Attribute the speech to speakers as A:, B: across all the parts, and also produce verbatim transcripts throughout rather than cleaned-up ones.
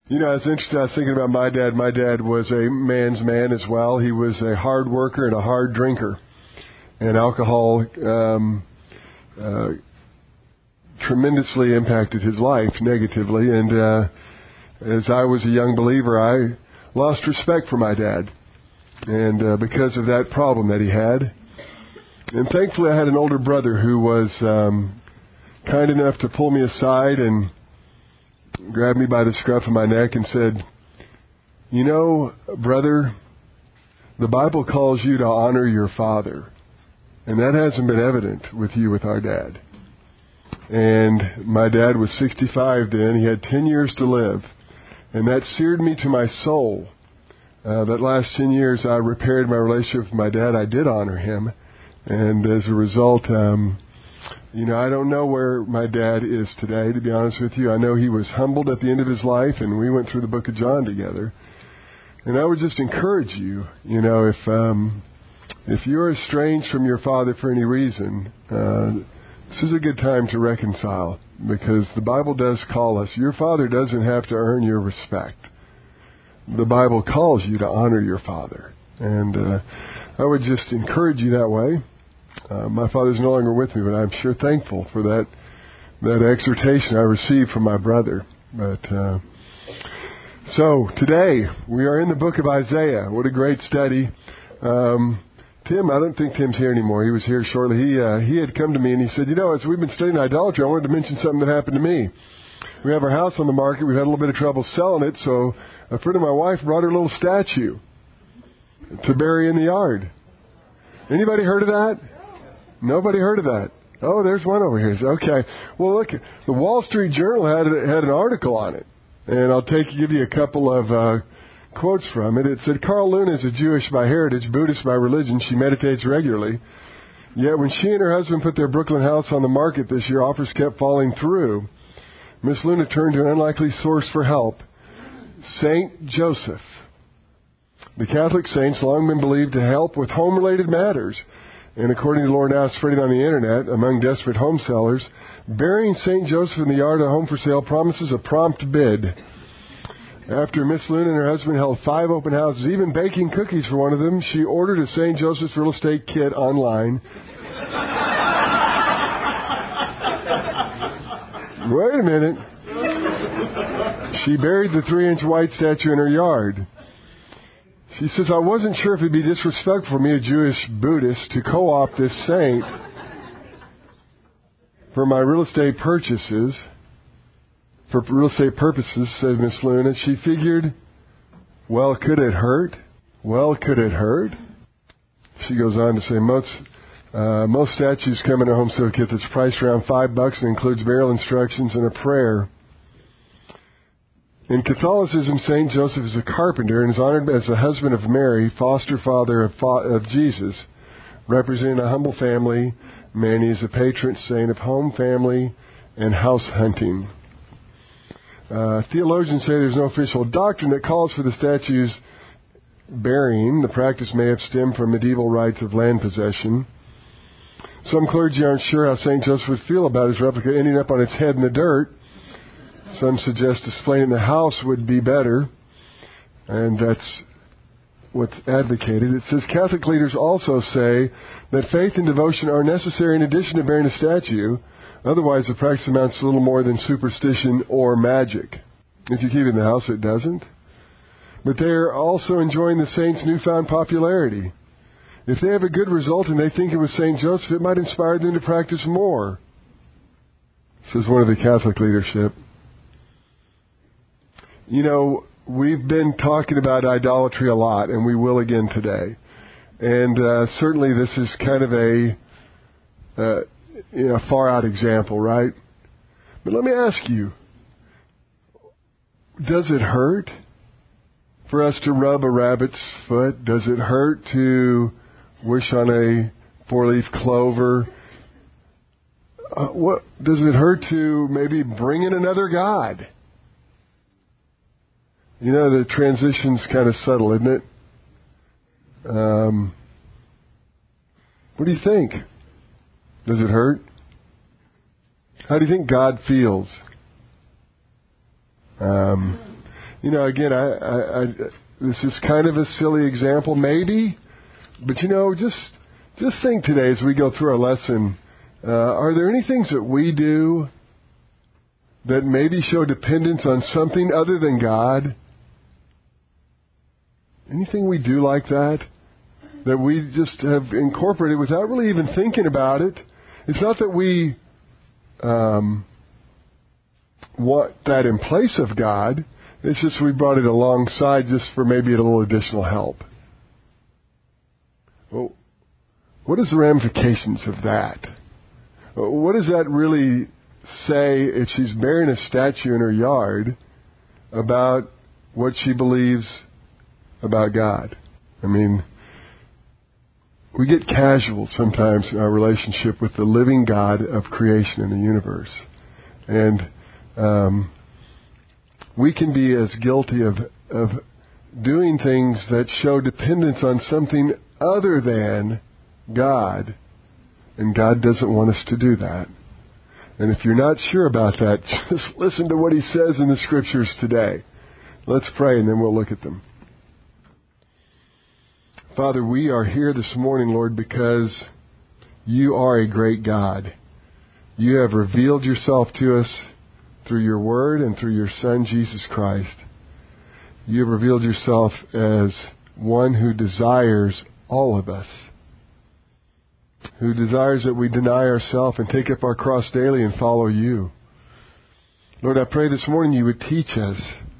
A: You know, I was interested. I was thinking about my dad. My dad was a man's man as well. He was a hard worker and a hard drinker. And alcohol um, uh, tremendously impacted his life negatively. And uh, as I was a young believer, I lost respect for my dad. And uh, because of that problem that he had. And thankfully I had an older brother who was um, kind enough to pull me aside and grab me by the scruff of my neck and said, you know, brother, the Bible calls you to honor your father. And that hasn't been evident with you with our dad. And my dad was sixty-five then. He had ten years to live. And that seared me to my soul. Uh, that last ten years I repaired my relationship with my dad. I did honor him. And as a result, um, you know, I don't know where my dad is today, to be honest with you. I know he was humbled at the end of his life, and we went through the book of John together. And I would just encourage you, you know, if um, if you're estranged from your father for any reason, uh, this is a good time to reconcile, because the Bible does call us. Your father doesn't have to earn your respect. The Bible calls you to honor your father. And uh, I would just encourage you that way. Uh, my father's no longer with me, but I'm sure thankful for that that exhortation I received from my brother. But uh, so today we are in the book of Isaiah. What a great study! Um, Tim, I don't think Tim's here anymore. He was here shortly. He uh, he had come to me and he said, "You know, as we've been studying idolatry, I wanted to mention something that happened to me. We have our house on the market. We've had a little bit of trouble selling it, so a friend of my wife brought her a little statue to bury in the yard." Anybody heard of that? Nobody heard of that. Oh, there's one over here. Okay. Well, look, the Wall Street Journal had had an article on it, and I'll take give you a couple of uh, quotes from it. It said, Carl Luna is a Jewish by heritage, Buddhist by religion. She meditates regularly. Yet when she and her husband put their Brooklyn house on the market this year, offers kept falling through. Miss Luna turned to an unlikely source for help, Saint Joseph. The Catholic saint's long been believed to help with home-related matters. And according to lore now spreading on the Internet among desperate home sellers, burying Saint Joseph in the yard of a home for sale promises a prompt bid. After Miss Luna and her husband held five open houses, even baking cookies for one of them, she ordered a Saint Joseph's real estate kit online. Wait a minute. She buried the three-inch white statue in her yard. She says, I wasn't sure if it'd be disrespectful for me, a Jewish Buddhist, to co-opt this saint for my real estate purchases, for real estate purposes, says Miss Luna. She figured, well, could it hurt? Well, could it hurt? She goes on to say, most, uh, most statues come in a home sale kit that's priced around five bucks and includes burial instructions and a prayer. In Catholicism, Saint Joseph is a carpenter and is honored as the husband of Mary, foster father of, of Jesus, representing a humble family. Man, he is a patron saint of home, family, and house hunting. Uh, theologians say there's no official doctrine that calls for the statue's burying. The practice may have stemmed from medieval rights of land possession. Some clergy aren't sure how Saint Joseph would feel about his replica ending up on its head in the dirt. Some suggest displaying in the house would be better, and that's what's advocated. It says Catholic leaders also say that faith and devotion are necessary in addition to burying a statue. Otherwise, the practice amounts to little more than superstition or magic. If you keep it in the house, it doesn't. But they are also enjoying the saint's newfound popularity. If they have a good result and they think it was Saint Joseph, it might inspire them to practice more, says one of the Catholic leadership. You know, we've been talking about idolatry a lot, and we will again today. And uh, certainly this is kind of a uh, you know, far-out example, right? But let me ask you, does it hurt for us to rub a rabbit's foot? Does it hurt to wish on a four-leaf clover? Uh, what does it hurt to maybe bring in another god? You know, the transition's kind of subtle, isn't it? Um, what do you think? Does it hurt? How do you think God feels? Um, you know, again, I, I, I, this is kind of a silly example, maybe, but you know, just just think today as we go through our lesson, uh, are there any things that we do that maybe show dependence on something other than God? Anything we do like that, that we just have incorporated without really even thinking about it? It's not that we um, want that in place of God. It's just we brought it alongside just for maybe a little additional help. Well, what is the ramifications of that? What does that really say if she's burying a statue in her yard about what she believes about God? I mean, we get casual sometimes in our relationship with the living God of creation and the universe. And um, we can be as guilty of, of doing things that show dependence on something other than God. And God doesn't want us to do that. And if you're not sure about that, just listen to what He says in the Scriptures today. Let's pray and then we'll look at them. Father, we are here this morning, Lord, because You are a great God. You have revealed Yourself to us through Your Word and through Your Son, Jesus Christ. You have revealed Yourself as one who desires all of us, who desires that we deny ourselves and take up our cross daily and follow You. Lord, I pray this morning You would teach us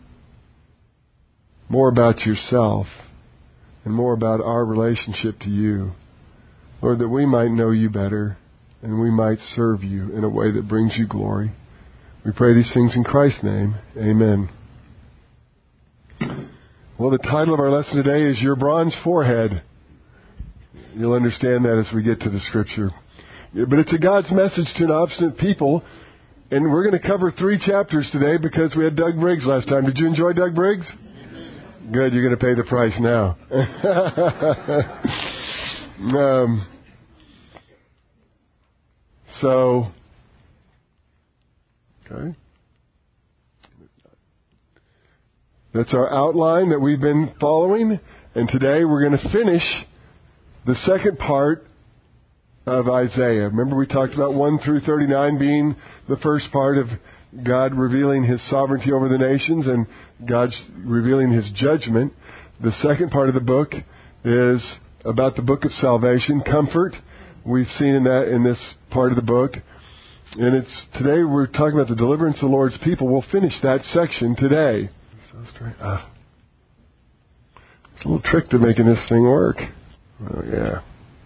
A: more about Yourself and more about our relationship to You. Lord, that we might know You better and we might serve You in a way that brings You glory. We pray these things in Christ's name. Amen. Well, the title of our lesson today is Your Bronze Forehead. You'll understand that as we get to the Scripture. But it's a God's message to an obstinate people. And we're going to cover three chapters today because we had Doug Briggs last time. Did you enjoy Doug Briggs? Good, you're going to pay the price now. um, so, okay. That's our outline that we've been following. And today we're going to finish the second part of Isaiah. Remember we talked about one through thirty-nine being the first part of God revealing His sovereignty over the nations and God's revealing His judgment. The second part of the book is about the book of salvation, comfort. We've seen in that in this part of the book. And it's today we're talking about the deliverance of the Lord's people. We'll finish that section today. So straight. Ah. It's a little trick to making this thing work. Oh, yeah.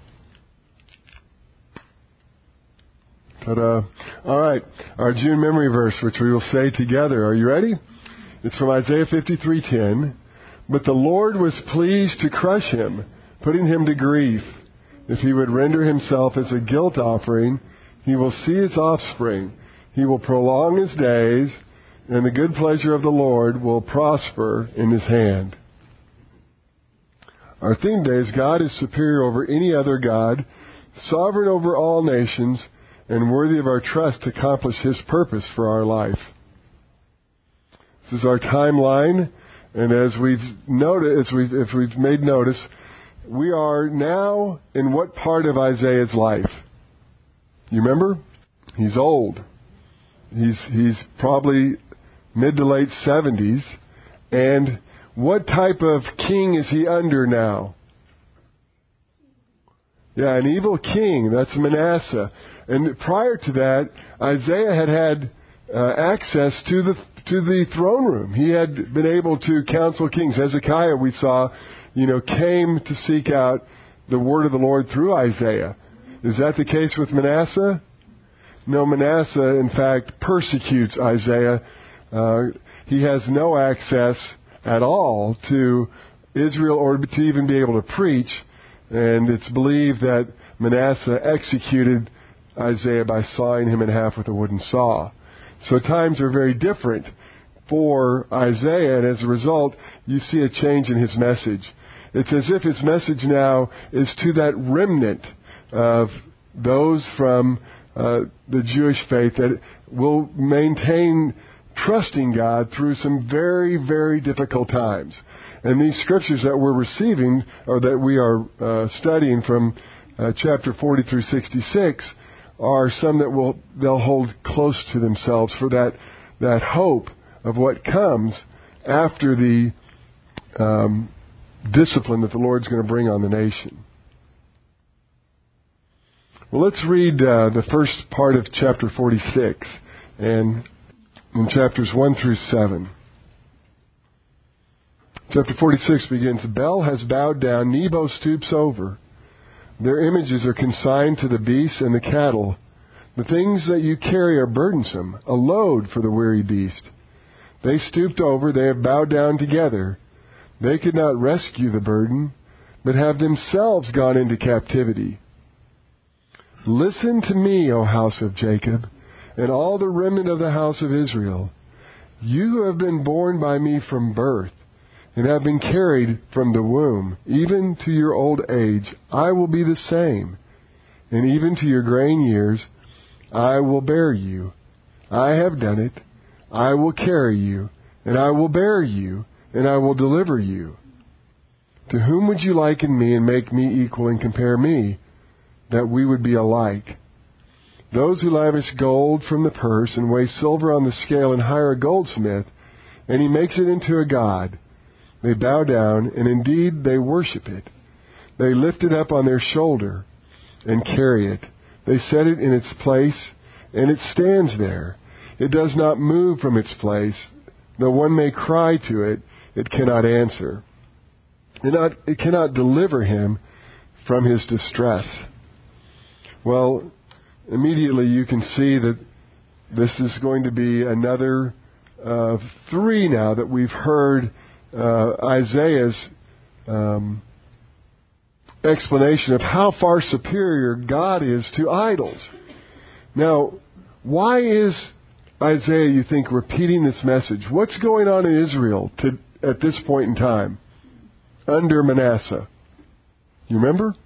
A: Ta-da. All right. Our June memory verse, which we will say together. Are you ready? It's from Isaiah fifty-three ten. But the Lord was pleased to crush him, putting him to grief. If he would render himself as a guilt offering, he will see his offspring. He will prolong his days, and the good pleasure of the Lord will prosper in his hand. Our theme today is God is superior over any other God, sovereign over all nations, and worthy of our trust to accomplish His purpose for our life. This is our timeline, and as we've noted, as we've, if we've made notice, we are now in what part of Isaiah's life? You remember? He's old. He's he's probably mid to late seventies, and what type of king is he under now? Yeah, an evil king. That's Manasseh. And prior to that, Isaiah had had uh, access to the to the throne room. He had been able to counsel kings. Hezekiah, we saw, you know, came to seek out the word of the Lord through Isaiah. Is that the case with Manasseh? No, Manasseh, in fact, persecutes Isaiah. Uh, he has no access at all to Israel or to even be able to preach. And it's believed that Manasseh executed Isaiah by sawing him in half with a wooden saw. So times are very different for Isaiah, and as a result, you see a change in his message. It's as if his message now is to that remnant of those from uh, the Jewish faith that will maintain trusting God through some very, very difficult times. And these scriptures that we're receiving, or that we are uh, studying from uh, chapter forty through sixty-six, are some that will they'll hold close to themselves for that that hope of what comes after the um, discipline that the Lord's going to bring on the nation. Well, let's read uh, the first part of chapter forty-six, and in chapters one through seven. Chapter forty-six begins, Bel has bowed down, Nebo stoops over. Their images are consigned to the beasts and the cattle. The things that you carry are burdensome, a load for the weary beast. They stooped over, they have bowed down together. They could not rescue the burden, but have themselves gone into captivity. Listen to me, O house of Jacob, and all the remnant of the house of Israel. You who have been born by me from birth, and have been carried from the womb, even to your old age, I will be the same. And even to your graying years, I will bear you. I have done it. I will carry you, and I will bear you, and I will deliver you. To whom would you liken me and make me equal and compare me, that we would be alike? Those who lavish gold from the purse and weigh silver on the scale and hire a goldsmith, and he makes it into a god. They bow down, and indeed they worship it. They lift it up on their shoulder and carry it. They set it in its place, and it stands there. It does not move from its place. Though one may cry to it, it cannot answer. It, not, it cannot deliver him from his distress. Well, immediately you can see that this is going to be another uh, three now that we've heard uh, Isaiah's um, explanation of how far superior God is to idols. Now, why is Isaiah, you think, repeating this message? What's going on in Israel to, at this point in time under Manasseh? You remember?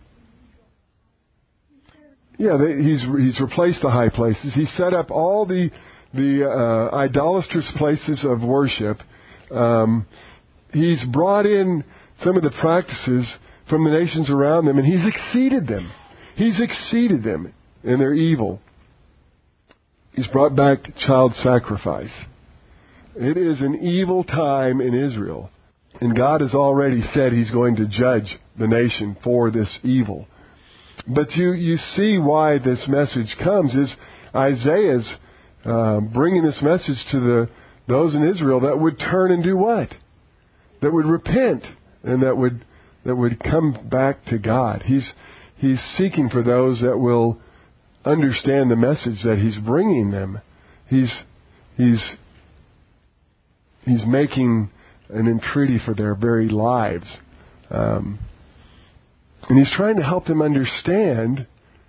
A: Yeah, they, he's he's replaced the high places. He set up all the the uh, idolatrous places of worship. Um, he's brought in some of the practices from the nations around them, and he's exceeded them. He's exceeded them in their evil. He's brought back child sacrifice. It is an evil time in Israel, and God has already said He's going to judge the nation for this evil. But you, you see why this message comes is Isaiah's uh, bringing this message to the those in Israel that would turn and do what? That would repent and that would that would come back to God. He's he's seeking for those that will understand the message that He's bringing them. He's he's he's making an entreaty for their very lives. Um, And He's trying to help them understand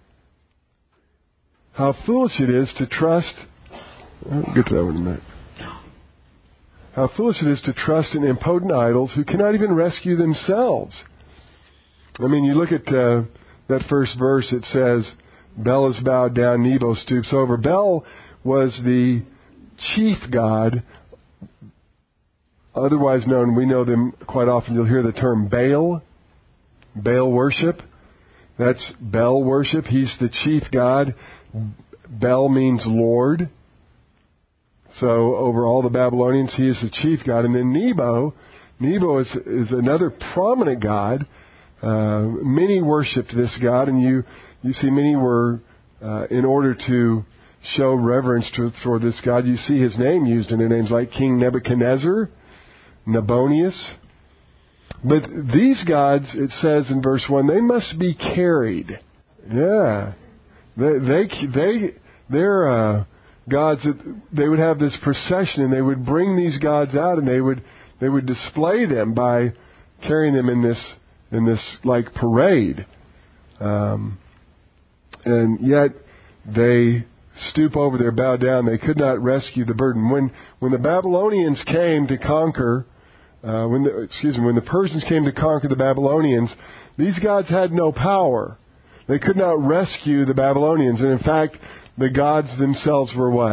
A: how foolish it is to trust... I'll get to that one in a minute. How foolish it is to trust in impotent idols who cannot even rescue themselves. I mean, you look at uh, that first verse, it says, Bel is bowed down, Nebo stoops over. Bel was the chief god, otherwise known, we know them quite often, you'll hear the term Baal. Baal worship. That's Bel worship. He's the chief god. Bel means Lord. So over all the Babylonians, he is the chief god. And then Nebo, Nebo is, is another prominent god. Uh, many worshipped this god, and you, you see many were, uh, in order to show reverence to, for this god, you see his name used in their names, like King Nebuchadnezzar, Nabonius. But these gods, it says in verse one, they must be carried. Yeah. They, they, they, they're uh, gods that they would have this procession, and they would bring these gods out, and they would they would display them by carrying them in this in this like parade. Um, and yet they stoop over, they bow down. They could not rescue the burden. When when the Babylonians came to conquer. Uh, when the, excuse me, when the Persians came to conquer the Babylonians, these gods had no power. They could not rescue the Babylonians. And in fact, the gods themselves were what?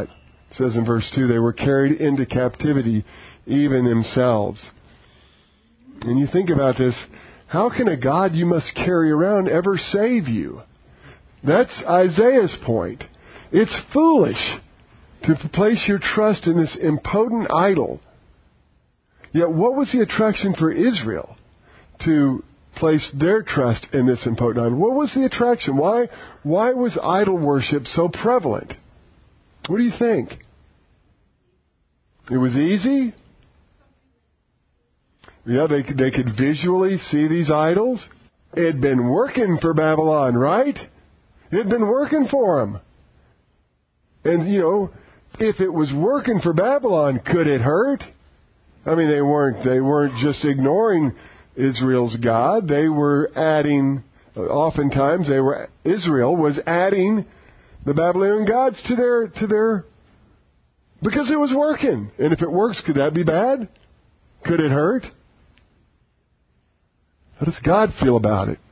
A: It says in verse two, they were carried into captivity, even themselves. And you think about this, how can a God you must carry around ever save you? That's Isaiah's point. It's foolish to place your trust in this impotent idol. Yet what was the attraction for Israel to place their trust in this impotent idol? What was the attraction? Why, why was idol worship so prevalent? What do you think? It was easy? Yeah, they could, they could visually see these idols. It had been working for Babylon, right? It had been working for them. And, you know, if it was working for Babylon, could it hurt? I mean, they weren't, they weren't just ignoring Israel's God. They were adding, oftentimes they were, Israel was adding the Babylonian gods to their, to their, because it was working. And if it works, could that be bad? Could it hurt? How does God feel about it?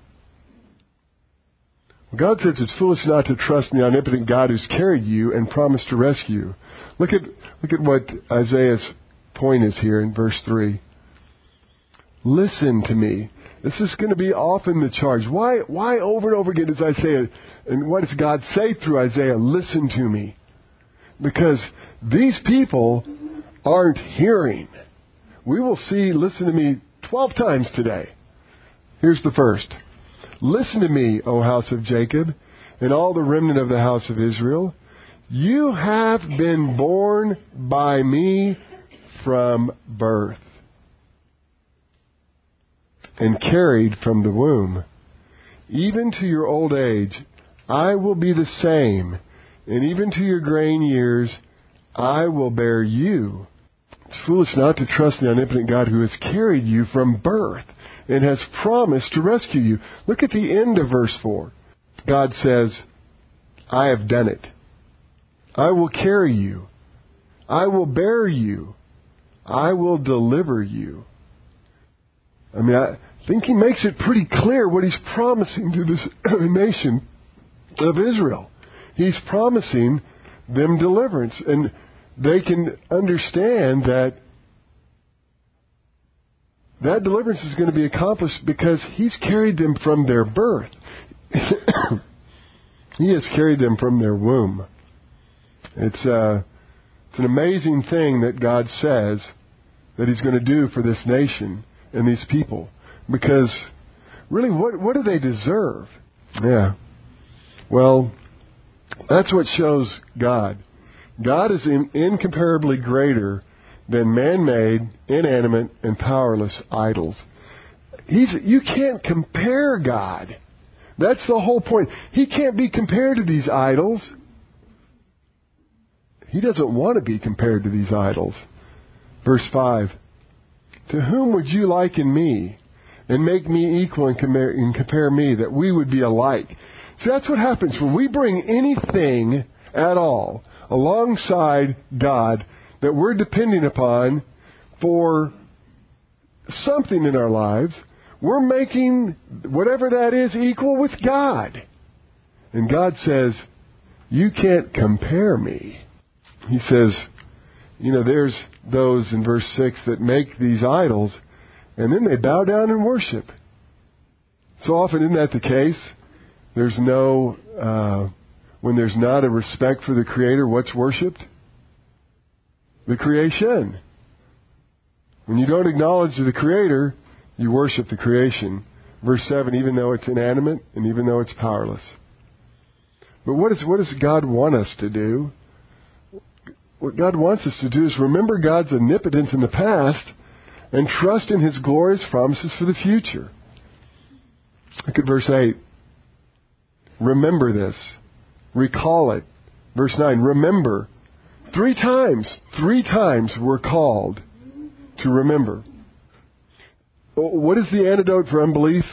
A: Well, God says it's foolish not to trust in the omnipotent God who's carried you and promised to rescue you. Look at, look at what Isaiah's point is here in verse three. Listen to me. This is going to be often the charge. Why, why over and over again does Isaiah, and what does God say through Isaiah? Listen to me. Because these people aren't hearing. We will see, listen to me, twelve times today. Here's the first. Listen to me, O house of Jacob, and all the remnant of the house of Israel. You have been born by me from birth, and carried from the womb. Even to your old age, I will be the same, and even to your graying years, I will bear you. It's foolish not to trust the omnipotent God who has carried you from birth and has promised to rescue you. Look at the end of verse four. God says, I have done it. I will carry you. I will bear you. I will deliver you. I mean, I think he makes it pretty clear what he's promising to this nation of Israel. He's promising them deliverance. And they can understand that that deliverance is going to be accomplished because he's carried them from their birth. He has carried them from their womb. It's, uh, it's an amazing thing that God says that he's going to do for this nation and these people. Because, really, what, what do they deserve? Yeah. Well, that's what shows God. God is in, incomparably greater than man-made, inanimate, and powerless idols. He's, you can't compare God. That's the whole point. He can't be compared to these idols. He doesn't want to be compared to these idols. Verse five. To whom would you liken me and make me equal and compare, and compare me, that we would be alike? See, that's what happens when we bring anything at all alongside God that we're depending upon for something in our lives. We're making whatever that is equal with God. And God says, you can't compare me. He says, you know, there's those in verse six that make these idols and then they bow down and worship. So often, isn't that the case? There's no, uh, when there's not a respect for the Creator, what's worshipped? The creation. When you don't acknowledge the Creator, you worship the creation. Verse seven, even though it's inanimate and even though it's powerless. But what, is, what does God want us to do? What God wants us to do is remember God's omnipotence in the past and trust in His glorious promises for the future. Look at verse eight. Remember this. Recall it. Verse nine. Remember. Three times, three times we're called to remember. What is the antidote for unbelief?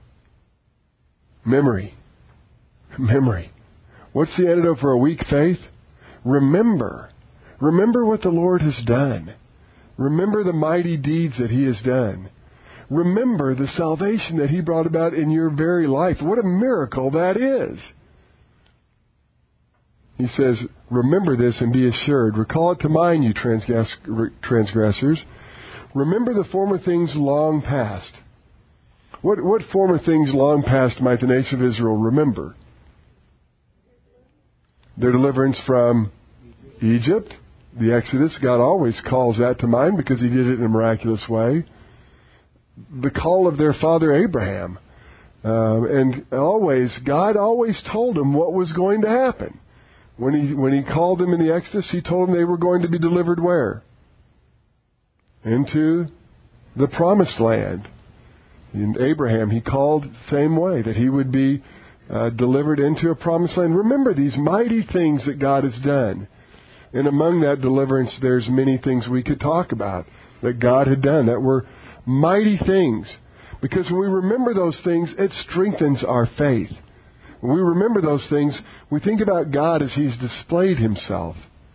A: Memory. Memory. What's the antidote for a weak faith? Remember. Remember what the Lord has done. Remember the mighty deeds that He has done. Remember the salvation that He brought about in your very life. What a miracle that is. He says, remember this and be assured. Recall it to mind, you transgress- transgressors. Remember the former things long past. What, what former things long past might the nation of Israel remember? Their deliverance from Egypt, the Exodus. God always calls that to mind because He did it in a miraculous way. The call of their father Abraham. Um, and always, God always told them what was going to happen. When he, when he called them in the Exodus, He told them they were going to be delivered where? Into the promised land. In Abraham, He called the same way, that he would be uh, delivered into a promised land. Remember these mighty things that God has done. And among that deliverance, there's many things we could talk about that God had done that were mighty things. Because when we remember those things, it strengthens our faith. When we remember those things, we think about God as He's displayed Himself.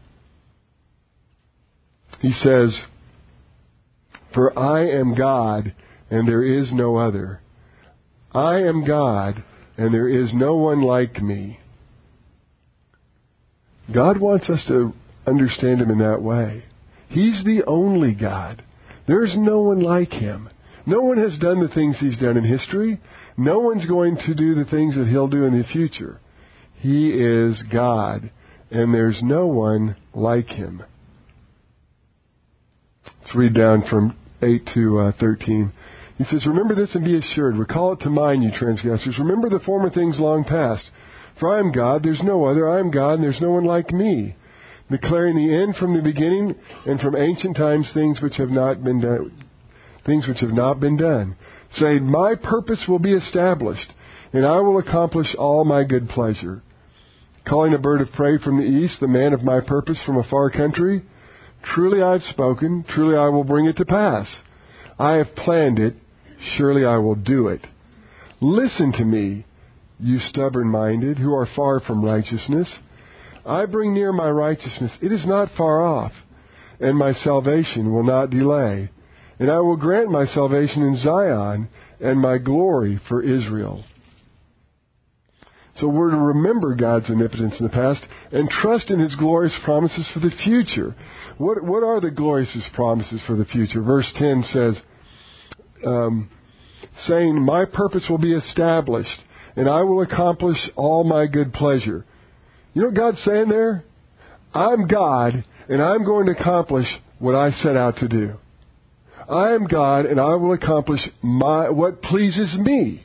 A: He says, for I am God, and there is no other. I am God, and there is no one like me. God wants us to understand Him in that way. He's the only God. There's no one like Him. No one has done the things He's done in history. No one's going to do the things that He'll do in the future. He is God, and there's no one like Him. Let's read down from eight to uh, thirteen. He says, remember this and be assured. Recall it to mind, you transgressors. Remember the former things long past. For I am God, there's no other. I am God, and there's no one like me. Declaring the end from the beginning, and from ancient times things which have not been done. Things which have not been done. Saying, my purpose will be established, and I will accomplish all my good pleasure. Calling a bird of prey from the east, the man of my purpose from a far country. Truly I have spoken, truly I will bring it to pass. I have planned it, surely I will do it. Listen to me, you stubborn-minded, who are far from righteousness. I bring near my righteousness, it is not far off, and my salvation will not delay. And I will grant my salvation in Zion, and my glory for Israel. So we're to remember God's omnipotence in the past and trust in His glorious promises for the future. What, what are the glorious promises for the future? Verse ten says, um, saying, my purpose will be established, and I will accomplish all my good pleasure. You know what God's saying there? I'm God, and I'm going to accomplish what I set out to do. I am God, and I will accomplish my what pleases me.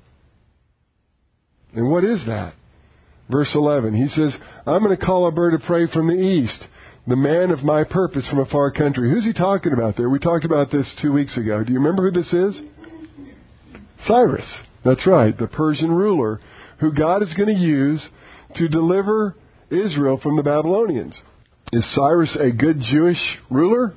A: And what is that? Verse eleven, he says, I'm going to call a bird of prey from the east, the man of my purpose from a far country. Who's he talking about there? We talked about this two weeks ago. Do you remember who this is? Cyrus. That's right, the Persian ruler, who God is going to use to deliver Israel from the Babylonians. Is Cyrus a good Jewish ruler?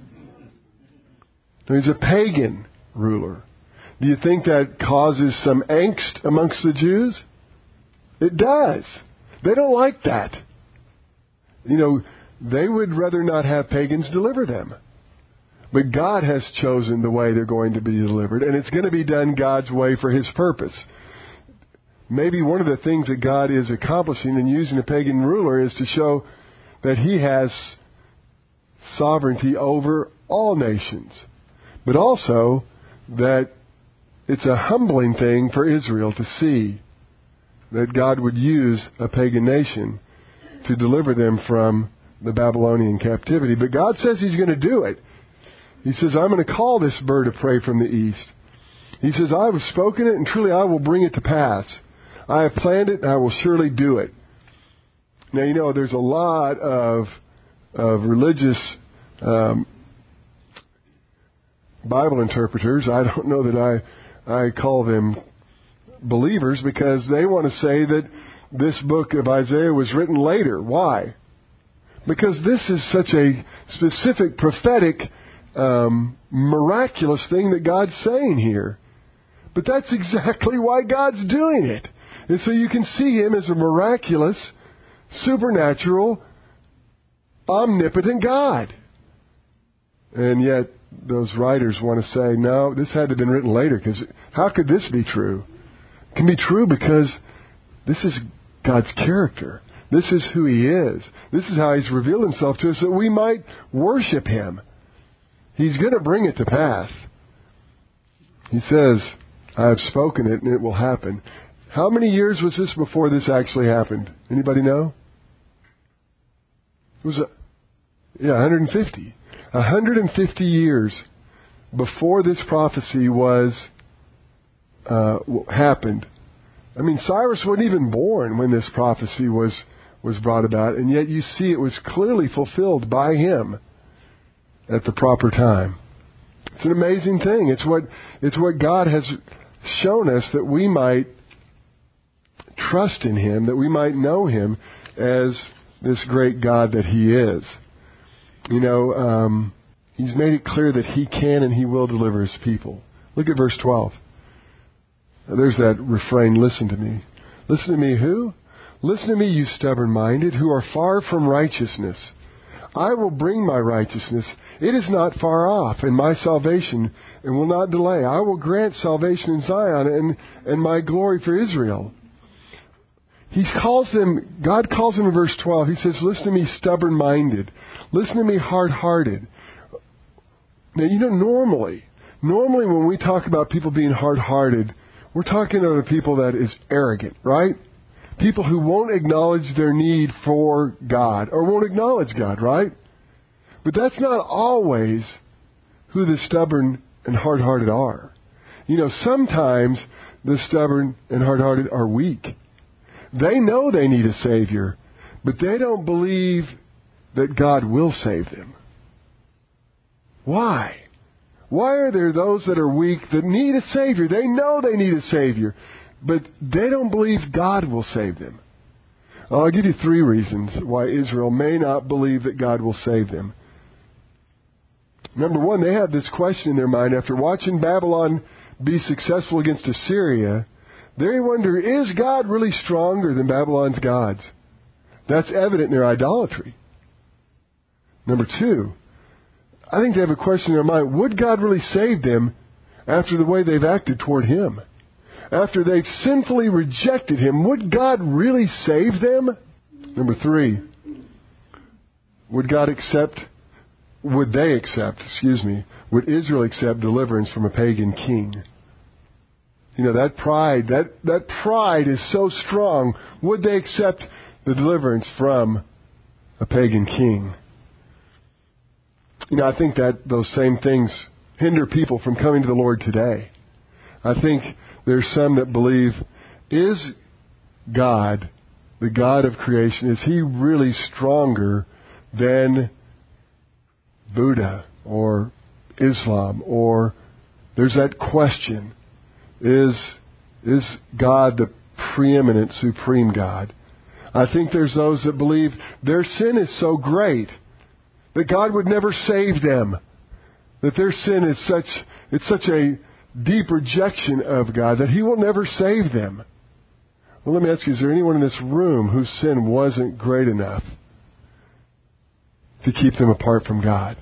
A: No, he's a pagan ruler. Do you think that causes some angst amongst the Jews? It does. They don't like that. You know, they would rather not have pagans deliver them. But God has chosen the way they're going to be delivered, and it's going to be done God's way for His purpose. Maybe one of the things that God is accomplishing in using a pagan ruler is to show that He has sovereignty over all nations. But also that it's a humbling thing for Israel to see that God would use a pagan nation to deliver them from the Babylonian captivity. But God says He's going to do it. He says, I'm going to call this bird of prey from the east. He says, I have spoken it, and truly I will bring it to pass. I have planned it, and I will surely do it. Now, you know, there's a lot of, of religious um, Bible interpreters. I don't know that I, I call them believers, because they want to say that this book of Isaiah was written later. Why? Because this is such a specific prophetic Um, miraculous thing that God's saying here. But that's exactly why God's doing it. And so you can see Him as a miraculous, supernatural, omnipotent God. And yet those writers want to say, no, this had to have been written later, because how could this be true? It can be true because this is God's character. This is who He is. This is how He's revealed Himself to us, that we might worship Him. He's going to bring it to pass. He says, I have spoken it and it will happen. How many years was this before this actually happened? Anybody know? It was, a, yeah, one hundred fifty. one hundred fifty years before this prophecy was uh, happened. I mean, Cyrus wasn't even born when this prophecy was, was brought about, and yet you see it was clearly fulfilled by him at the proper time. It's an amazing thing. It's what, it's what God has shown us, that we might trust in Him, that we might know Him as this great God that He is. You know, um, He's made it clear that He can and He will deliver His people. Look at verse twelve. There's that refrain, listen to me. Listen to me who? Listen to me, you stubborn-minded, who are far from righteousness. I will bring my righteousness. It is not far off, and my salvation, and will not delay. I will grant salvation in Zion and, and my glory for Israel. He calls them, God calls them in verse twelve. He says, listen to me, stubborn-minded. Listen to me, hard-hearted. Now, you know, normally, normally when we talk about people being hard-hearted, we're talking about a people that is arrogant, right? People who won't acknowledge their need for God, or won't acknowledge God, right? But that's not always who the stubborn and hard-hearted are. You know, sometimes the stubborn and hard-hearted are weak. They know they need a Savior, but they don't believe that God will save them. Why? Why are there those that are weak that need a Savior? They know they need a Savior, but they don't believe God will save them. I'll give you three reasons why Israel may not believe that God will save them. Number one, they have this question in their mind after watching Babylon be successful against Assyria. They wonder, is God really stronger than Babylon's gods? That's evident in their idolatry. Number two, I think they have a question in their mind, would God really save them after the way they've acted toward Him? After they've sinfully rejected Him, would God really save them? Number three, would God accept, would they accept, excuse me, would Israel accept deliverance from a pagan king? You know, that pride, that, that pride is so strong. Would they accept the deliverance from a pagan king? You know, I think that those same things hinder people from coming to the Lord today. I think there's some that believe, is God, the God of creation, is He really stronger than Buddha or Islam? Or there's that question, is, is God the preeminent, supreme God? I think there's those that believe their sin is so great that God would never save them. That their sin is such, it's such a deep rejection of God that He will never save them. Well, let me ask you, is there anyone in this room whose sin wasn't great enough to keep them apart from God?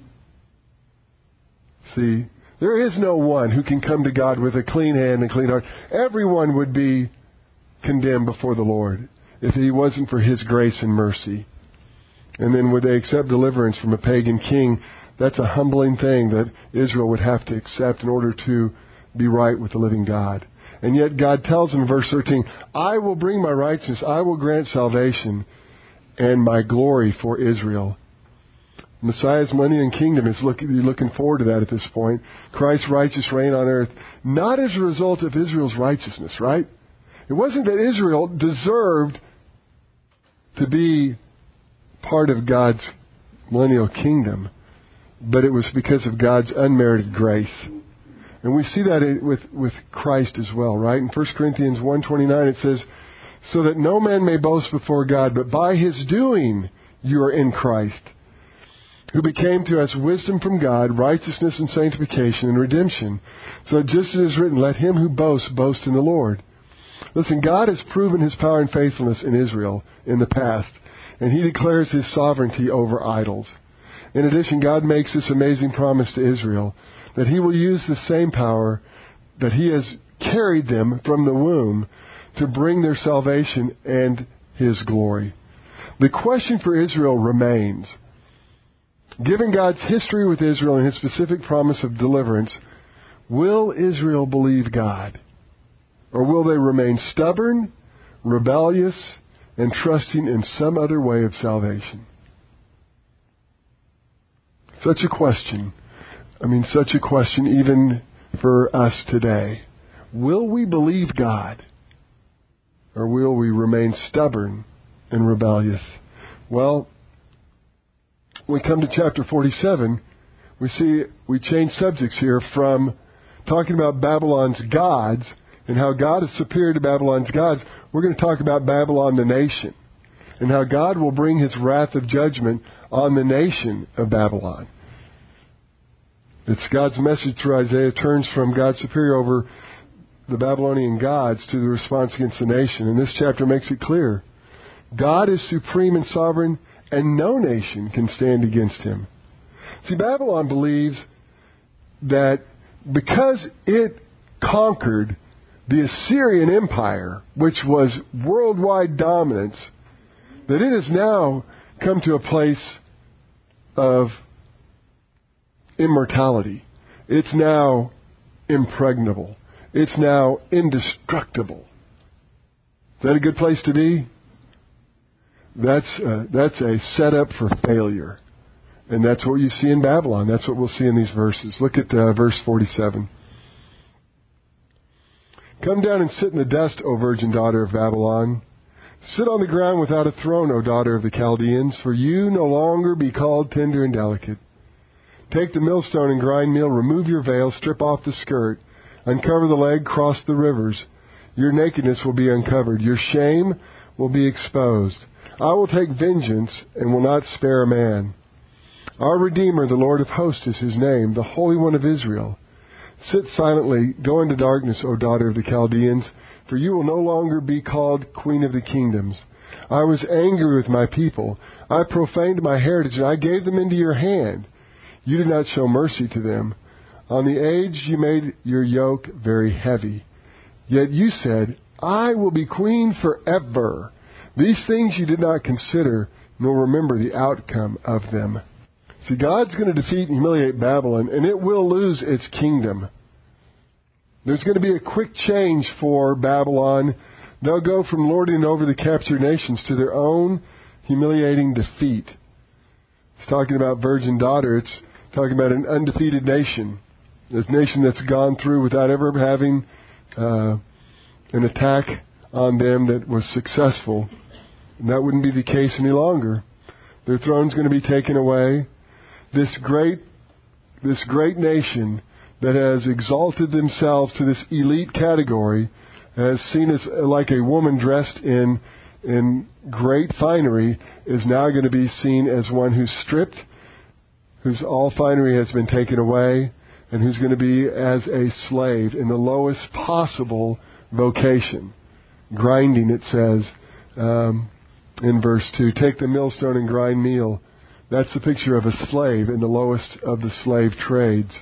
A: See, there is no one who can come to God with a clean hand and clean heart. Everyone would be condemned before the Lord if He wasn't for His grace and mercy. And then would they accept deliverance from a pagan king? That's a humbling thing that Israel would have to accept in order to be right with the living God. And yet God tells them in verse thirteen, I will bring my righteousness, I will grant salvation and my glory for Israel. Messiah's millennial kingdom is look, you're looking forward to that at this point. Christ's righteous reign on earth, not as a result of Israel's righteousness, right? It wasn't that Israel deserved to be part of God's millennial kingdom, but it was because of God's unmerited grace. And we see that with, with Christ as well, right? In First Corinthians one twenty-nine it says, so that no man may boast before God, but by His doing you are in Christ, who became to us wisdom from God, righteousness and sanctification and redemption. So that just as it is written, let him who boasts boast in the Lord. Listen, God has proven His power and faithfulness in Israel in the past, and He declares His sovereignty over idols. In addition, God makes this amazing promise to Israel that He will use the same power that He has carried them from the womb to bring their salvation and His glory. The question for Israel remains, given God's history with Israel and His specific promise of deliverance, will Israel believe God? Or will they remain stubborn, rebellious, and trusting in some other way of salvation? Such a question. I mean, such a question even for us today. Will we believe God? Or will we remain stubborn and rebellious? Well, when we come to chapter forty-seven, we see we change subjects here from talking about Babylon's gods and how God is superior to Babylon's gods. We're going to talk about Babylon the nation and how God will bring His wrath of judgment on the nation of Babylon. It's God's message through Isaiah turns from God superior over the Babylonian gods to the response against the nation. And this chapter makes it clear. God is supreme and sovereign, and no nation can stand against Him. See, Babylon believes that because it conquered the Assyrian Empire, which was worldwide dominance, that it has now come to a place of immortality. It's now impregnable. It's now indestructible. Is that a good place to be? That's a, that's a setup for failure. And that's what you see in Babylon. That's what we'll see in these verses. Look at uh, verse forty-seven. Come down and sit in the dust, O virgin daughter of Babylon. Sit on the ground without a throne, O daughter of the Chaldeans, for you no longer be called tender and delicate. Take the millstone and grind meal, remove your veil, strip off the skirt, uncover the leg, cross the rivers. Your nakedness will be uncovered. Your shame will be exposed. I will take vengeance and will not spare a man. Our Redeemer, the Lord of hosts, is His name, the Holy One of Israel. Sit silently, go into darkness, O daughter of the Chaldeans, for you will no longer be called Queen of the Kingdoms. I was angry with my people. I profaned my heritage, and I gave them into your hand. You did not show mercy to them. On the age you made your yoke very heavy. Yet you said, I will be queen forever. These things you did not consider, nor remember the outcome of them. See, God's going to defeat and humiliate Babylon, and it will lose its kingdom. There's going to be a quick change for Babylon. They'll go from lording over the captured nations to their own humiliating defeat. It's talking about virgin daughter. It's talking about an undefeated nation. This nation that's gone through without ever having uh, an attack on them that was successful. And that wouldn't be the case any longer. Their throne's going to be taken away. This great, this great nation that has exalted themselves to this elite category, has seen as like a woman dressed in in great finery, is now going to be seen as one who's stripped, whose all finery has been taken away, and who's going to be as a slave in the lowest possible vocation. Grinding, it says um, in verse two, take the millstone and grind meal. That's the picture of a slave in the lowest of the slave trades.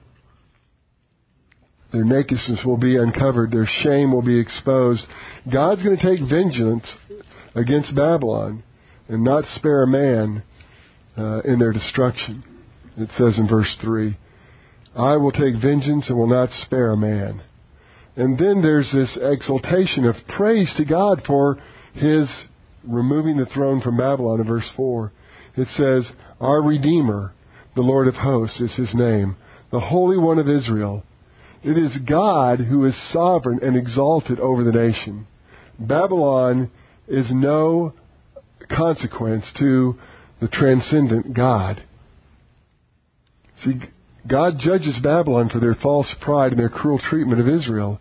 A: Their nakedness will be uncovered. Their shame will be exposed. God's going to take vengeance against Babylon and not spare a man uh, in their destruction. It says in verse three, I will take vengeance and will not spare a man. And then there's this exaltation of praise to God for His removing the throne from Babylon in verse four. It says, our Redeemer, the Lord of hosts, is His name, the Holy One of Israel. It is God who is sovereign and exalted over the nation. Babylon is no consequence to the transcendent God. See, God judges Babylon for their false pride and their cruel treatment of Israel.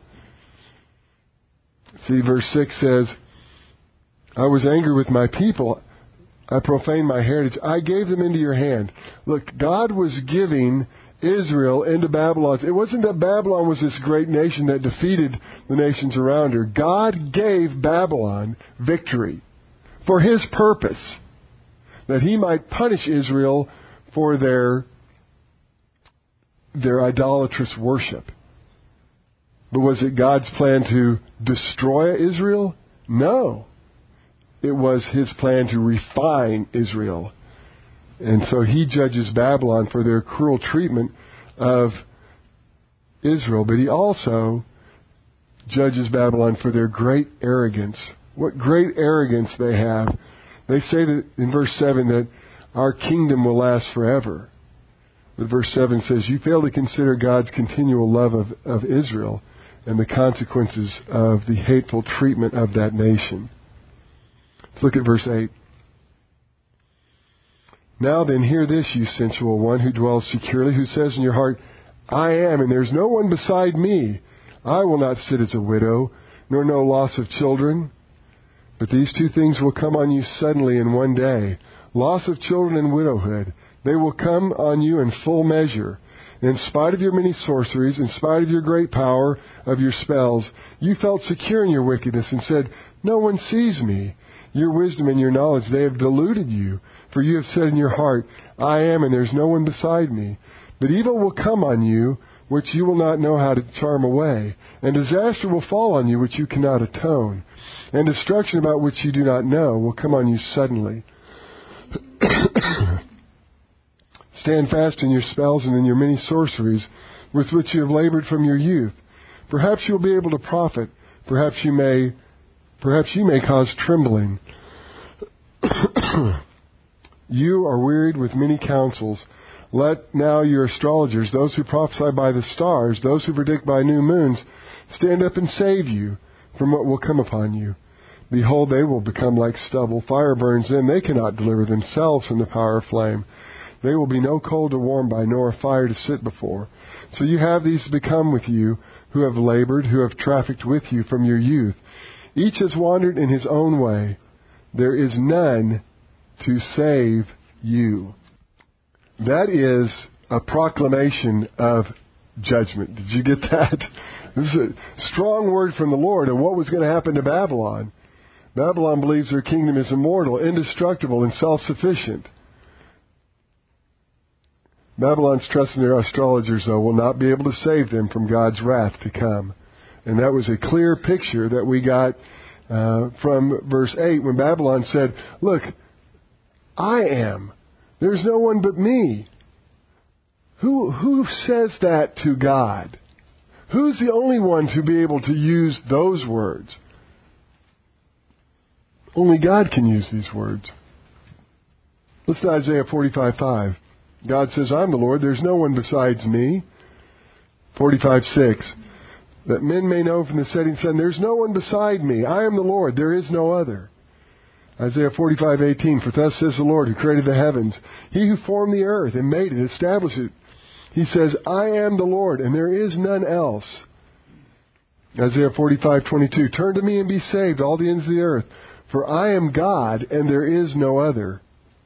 A: See, verse six says, I was angry with my people. I profaned my heritage. I gave them into your hand. Look, God was giving Israel into Babylon. It wasn't that Babylon was this great nation that defeated the nations around her. God gave Babylon victory for His purpose, that He might punish Israel for their, their idolatrous worship. But was it God's plan to destroy Israel? No. it was his plan to refine Israel. And so he judges Babylon for their cruel treatment of Israel, but he also judges Babylon for their great arrogance. What great arrogance they have. They say that in verse seven that our kingdom will last forever. But verse seven says, you fail to consider God's continual love of, of Israel and the consequences of the hateful treatment of that nation. Let's look at verse eight. Now then, hear this, you sensual one who dwells securely, who says in your heart, I am, and there's no one beside me. I will not sit as a widow, nor know loss of children. But these two things will come on you suddenly in one day, loss of children and widowhood. They will come on you in full measure. In spite of your many sorceries, in spite of your great power, of your spells, you felt secure in your wickedness and said, no one sees me. Your wisdom and your knowledge, they have deluded you. For you have said in your heart, I am, and there's no one beside me. But evil will come on you, which you will not know how to charm away. And disaster will fall on you, which you cannot atone. And destruction about which you do not know will come on you suddenly. Stand fast in your spells and in your many sorceries, with which you have labored from your youth. Perhaps you will be able to profit. Perhaps you may, perhaps you may cause trembling. You are wearied with many counsels. Let now your astrologers, those who prophesy by the stars, those who predict by new moons, stand up and save you from what will come upon you. Behold, they will become like stubble. Fire burns them. They cannot deliver themselves from the power of flame. They will be no coal to warm by, nor a fire to sit before. So you have these become with you, who have labored, who have trafficked with you from your youth. Each has wandered in his own way. There is none to save you. That is a proclamation of judgment. Did you get that? This is a strong word from the Lord of what was going to happen to Babylon. Babylon believes their kingdom is immortal, indestructible, and self-sufficient. Babylon's trust in their astrologers, though, will not be able to save them from God's wrath to come. And that was a clear picture that we got uh, from verse eight when Babylon said, look, I am. There's no one but me. Who, who says that to God? Who's the only one to be able to use those words? Only God can use these words. Listen to Isaiah forty-five five. God says, I'm the Lord, there's no one besides me. forty-five six. That men may know from the setting sun, there's no one beside me. I am the Lord, there is no other. Isaiah forty-five eighteen. For thus says the Lord who created the heavens, He who formed the earth and made it, established it. He says, I am the Lord, and there is none else. Isaiah forty-five twenty-two. Turn to me and be saved, all the ends of the earth. For I am God, and there is no other.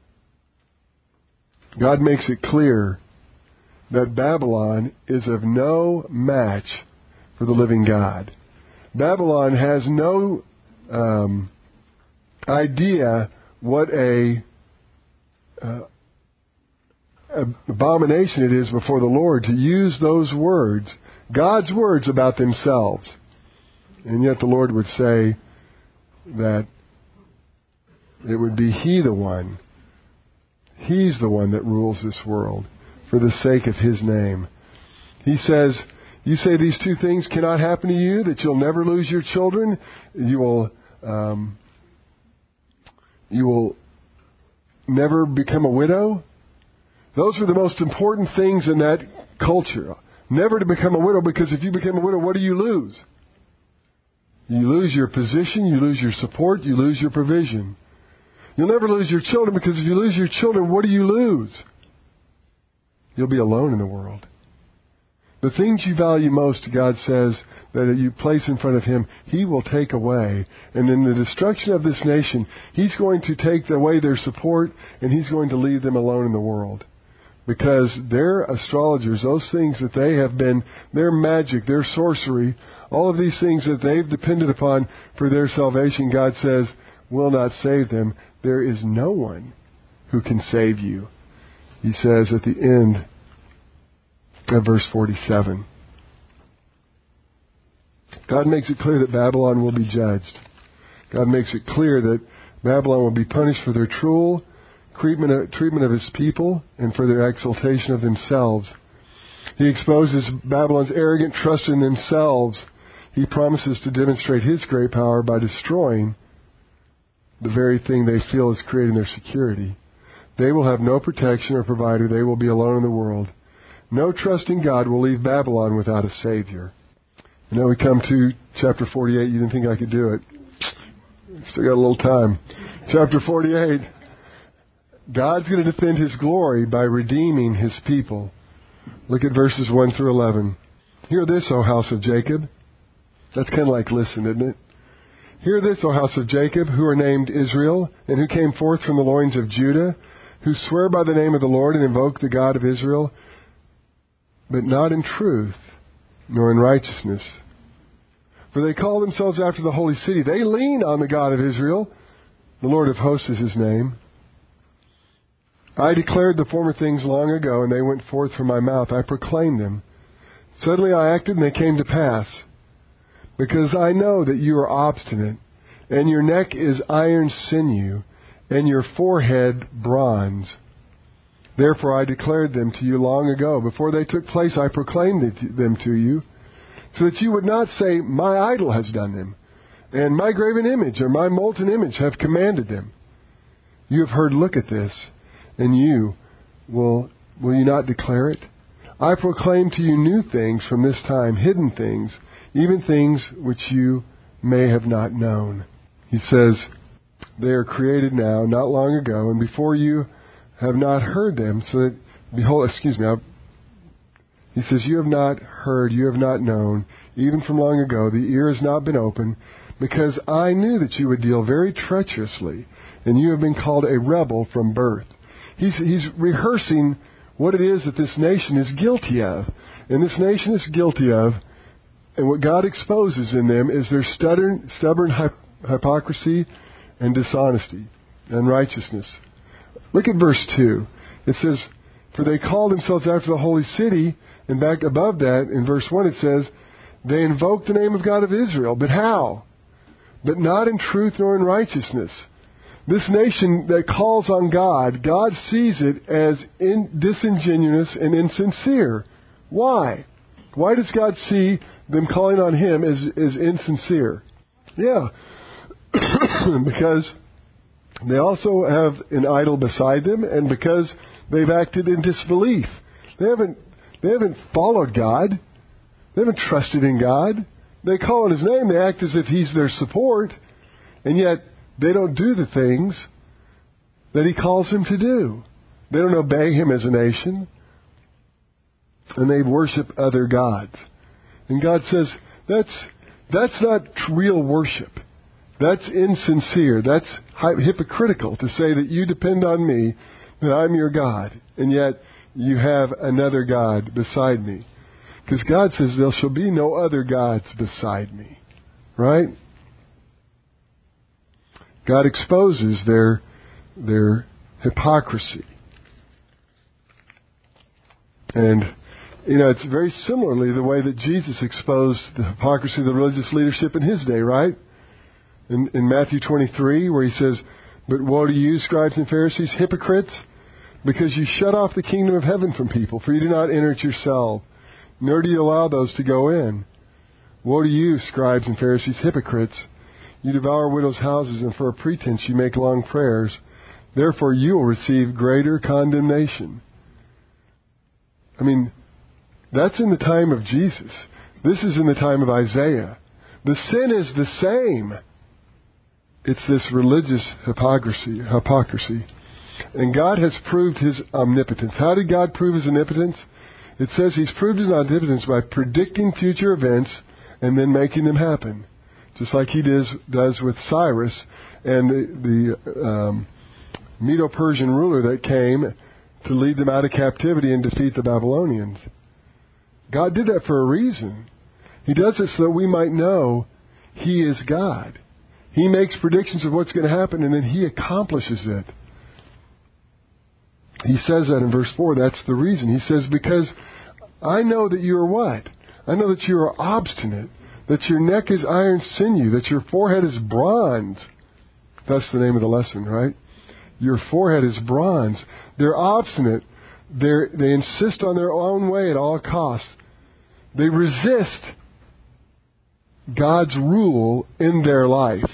A: God makes it clear that Babylon is of no match for the living God. Babylon has no um, idea what a, uh, a abomination it is before the Lord to use those words, God's words about themselves. And yet the Lord would say that it would be He the one. He's the one that rules this world for the sake of His name. He says, you say these two things cannot happen to you, that you'll never lose your children, you will um, you will never become a widow. Those were the most important things in that culture. Never to become a widow, because if you become a widow, what do you lose? You lose your position, you lose your support, you lose your provision. You'll never lose your children, because if you lose your children, what do you lose? You'll be alone in the world. The things you value most, God says, that you place in front of Him, He will take away. And in the destruction of this nation, He's going to take away their support, and He's going to leave them alone in the world. Because their astrologers, those things that they have been, their magic, their sorcery, all of these things that they've depended upon for their salvation, God says, will not save them. There is no one who can save you. He says at the end of verse forty-seven. God makes it clear that Babylon will be judged. God makes it clear that Babylon will be punished for their cruel treatment of, treatment of his people and for their exaltation of themselves. He exposes Babylon's arrogant trust in themselves. He promises to demonstrate his great power by destroying the very thing they feel is creating their security. They will have no protection or provider. They will be alone in the world. No trust in God will leave Babylon without a Savior. And now we come to chapter forty-eight. You didn't think I could do it. Still got a little time. Chapter forty-eight. God's going to defend His glory by redeeming His people. Look at verses one through eleven. Hear this, O house of Jacob. That's kind of like listen, isn't it? Hear this, O house of Jacob, who are named Israel, and who came forth from the loins of Judah, who swear by the name of the Lord and invoke the God of Israel, but not in truth, nor in righteousness. For they call themselves after the holy city. They lean on the God of Israel. The Lord of hosts is His name. I declared the former things long ago, and they went forth from my mouth. I proclaimed them. Suddenly I acted, and they came to pass. Because I know that you are obstinate, and your neck is iron sinew, and your forehead bronze. Therefore I declared them to you long ago. Before they took place, I proclaimed them to you, so that you would not say, my idol has done them, and my graven image or my molten image have commanded them. You have heard, look at this, and you, will, will you not declare it? I proclaim to you new things from this time, hidden things, even things which you may have not known. He says, they are created now, not long ago, and before you have not heard them, so that, behold, excuse me, I've, he says, you have not heard, you have not known, even from long ago, the ear has not been open, because I knew that you would deal very treacherously, and you have been called a rebel from birth. He's, he's rehearsing what it is that this nation is guilty of. And this nation is guilty of, and what God exposes in them is their stubborn, stubborn hypocrisy and dishonesty and unrighteousness. Look at verse two. It says, for they call themselves after the holy city, and back above that, in verse one, it says, they invoke the name of God of Israel. But how? But not in truth nor in righteousness. This nation that calls on God, God sees it as in, disingenuous and insincere. Why? Why does God see them calling on Him as, as insincere? Yeah, because they also have an idol beside them, and because they've acted in disbelief. They haven't, they haven't followed God. They haven't trusted in God. They call on His name. They act as if He's their support, and yet they don't do the things that He calls them to do. They don't obey Him as a nation, and they worship other gods. And God says, that's that's not real worship. That's insincere. That's hypocritical to say that you depend on me, that I'm your God, and yet you have another God beside me. Because God says there shall be no other gods beside me. Right? God exposes their their hypocrisy. And, you know, it's very similarly the way that Jesus exposed the hypocrisy of the religious leadership in His day, right? In, in Matthew twenty-three, where He says, but woe to you, scribes and Pharisees, hypocrites, because you shut off the kingdom of heaven from people, for you do not enter it yourself, nor do you allow those to go in. Woe to you, scribes and Pharisees, hypocrites, you devour widows' houses, and for a pretense you make long prayers. Therefore you will receive greater condemnation. I mean, that's in the time of Jesus. This is in the time of Isaiah. The sin is the same. It's this religious hypocrisy. hypocrisy. And God has proved His omnipotence. How did God prove His omnipotence? It says He's proved His omnipotence by predicting future events and then making them happen. Just like He does, does with Cyrus and the, the um, Medo-Persian ruler that came to lead them out of captivity and defeat the Babylonians. God did that for a reason. He does it so that we might know He is God. He makes predictions of what's going to happen, and then He accomplishes it. He says that in verse four. That's the reason. He says, because I know that you are what? I know that you are obstinate, that your neck is iron sinew, that your forehead is bronze. That's the name of the lesson, right? Your forehead is bronze. They're obstinate. They're, they insist on their own way at all costs. They resist God's rule in their life.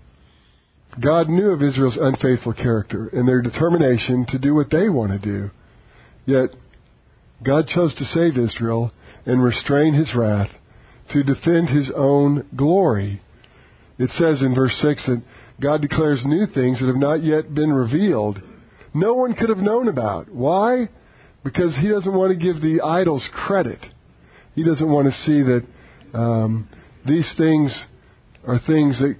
A: God knew of Israel's unfaithful character and their determination to do what they want to do. Yet, God chose to save Israel and restrain His wrath to defend His own glory. It says in verse six that God declares new things that have not yet been revealed. No one could have known about. Why? Because He doesn't want to give the idols credit. He doesn't want to see that um, these things are things that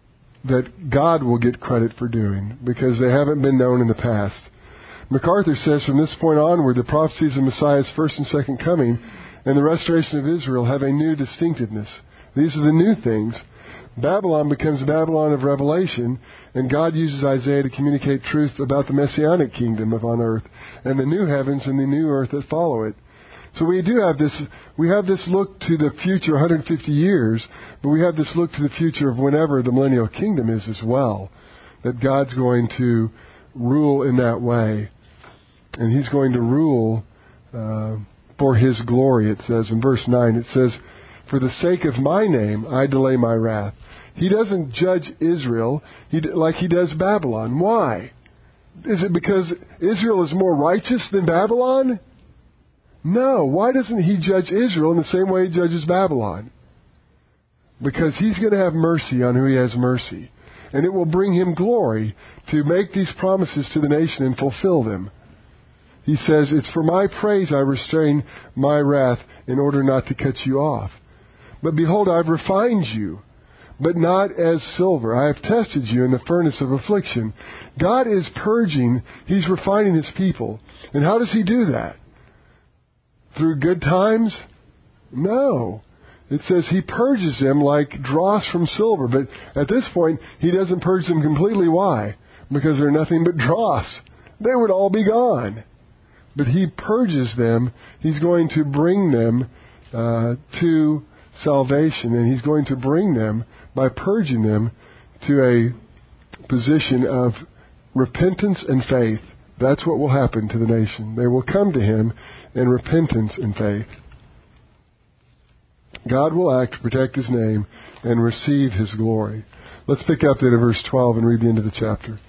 A: that God will get credit for doing because they haven't been known in the past. MacArthur says from this point onward, the prophecies of Messiah's first and second coming and the restoration of Israel have a new distinctiveness. These are the new things. Babylon becomes Babylon of Revelation, and God uses Isaiah to communicate truth about the Messianic kingdom of on earth and the new heavens and the new earth that follow it. So we do have this, we have this look to the future one hundred fifty years, but we have this look to the future of whenever the millennial kingdom is as well. That God's going to rule in that way. And He's going to rule uh, for His glory, it says in verse nine. It says, for the sake of my name, I delay my wrath. He doesn't judge Israel he, like He does Babylon. Why? Is it because Israel is more righteous than Babylon? No. Why doesn't He judge Israel in the same way He judges Babylon? Because He's going to have mercy on who He has mercy. And it will bring Him glory to make these promises to the nation and fulfill them. He says, it's for my praise I restrain my wrath in order not to cut you off. But behold, I've refined you, but not as silver. I have tested you in the furnace of affliction. God is purging. He's refining His people. And how does He do that? Through good times? No. It says He purges them like dross from silver. But at this point, He doesn't purge them completely. Why? Because they're nothing but dross. They would all be gone. But He purges them. He's going to bring them uh, to salvation. And He's going to bring them, by purging them, to a position of repentance and faith. That's what will happen to the nation. They will come to Him in repentance and faith. God will act to protect His name and receive His glory. Let's pick up there at verse twelve and read the end of the chapter.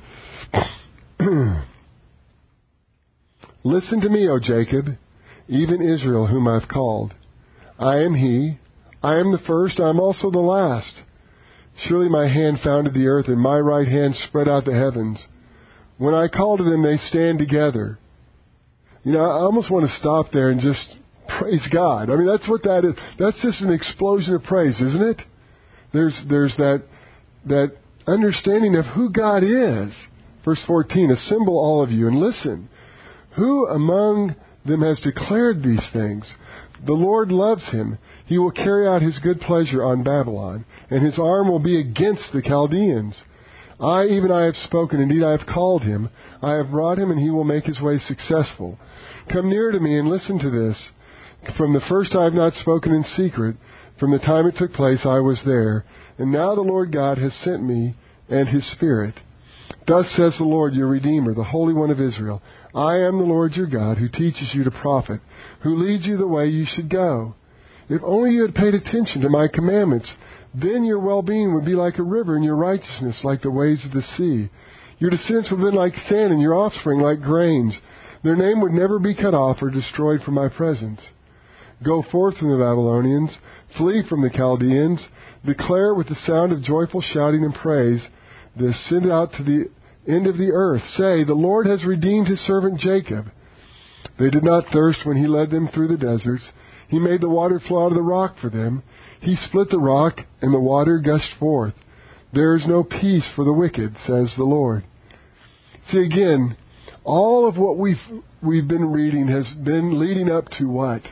A: Listen to me, O Jacob, even Israel, whom I've called. I am He. I am the first. I am also the last. Surely my hand founded the earth, and my right hand spread out the heavens. When I call to them, they stand together. You know, I almost want to stop there and just praise God. I mean, that's what that is. That's just an explosion of praise, isn't it? There's there's that that understanding of who God is. Verse fourteen, assemble all of you and listen. Who among them has declared these things? The Lord loves him. He will carry out His good pleasure on Babylon, and His arm will be against the Chaldeans. I, even I have spoken, indeed I have called him. I have brought him, and he will make his way successful. Come near to me and listen to this. From the first I have not spoken in secret. From the time it took place I was there. And now the Lord God has sent me and His Spirit. Thus says the Lord your Redeemer, the Holy One of Israel. I am the Lord your God, who teaches you to profit, who leads you the way you should go. If only you had paid attention to my commandments, then your well-being would be like a river, and your righteousness like the waves of the sea. Your descendants would have been like sand, and your offspring like grains. Their name would never be cut off or destroyed from my presence. Go forth from the Babylonians, flee from the Chaldeans, declare with the sound of joyful shouting and praise, this, send out to the end of the earth. Say, the Lord has redeemed His servant Jacob. They did not thirst when He led them through the deserts. He made the water flow out of the rock for them. He split the rock, and the water gushed forth. There is no peace for the wicked, says the Lord. See, again, all of what we've, we've been reading has been leading up to what?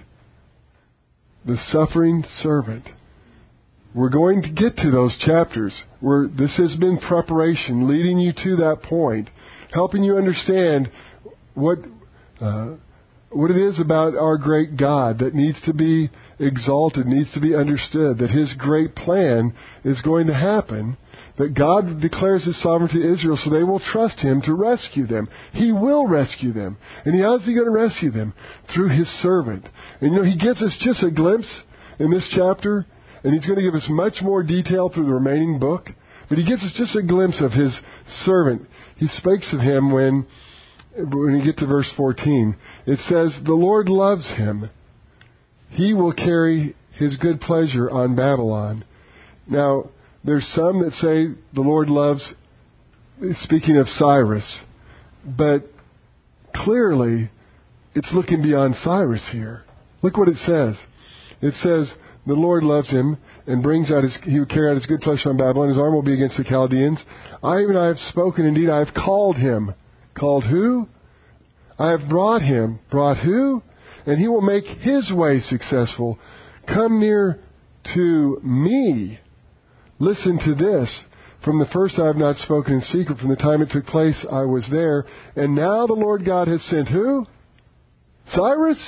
A: The suffering servant. We're going to get to those chapters where this has been preparation, leading you to that point, helping you understand what uh, what it is about our great God that needs to be exalted, needs to be understood, that His great plan is going to happen, that God declares His sovereignty to Israel so they will trust Him to rescue them. He will rescue them. And how is He going to rescue them? Through His servant. And you know, He gives us just a glimpse in this chapter, and He's going to give us much more detail through the remaining book. But He gives us just a glimpse of His servant. He speaks of Him when, when you get to verse fourteen. It says, the Lord loves him. He will carry His good pleasure on Babylon. Now, there's some that say the Lord loves, speaking of Cyrus, but clearly it's looking beyond Cyrus here. Look what it says. It says, the Lord loves him and brings out his, he will carry out His good pleasure on Babylon. His arm will be against the Chaldeans. I, even I have spoken, indeed I have called him. Called who? I have brought him. Brought who? And He will make his way successful. Come near to me. Listen to this. From the first I have not spoken in secret. From the time it took place, I was there. And now the Lord God has sent who? Cyrus?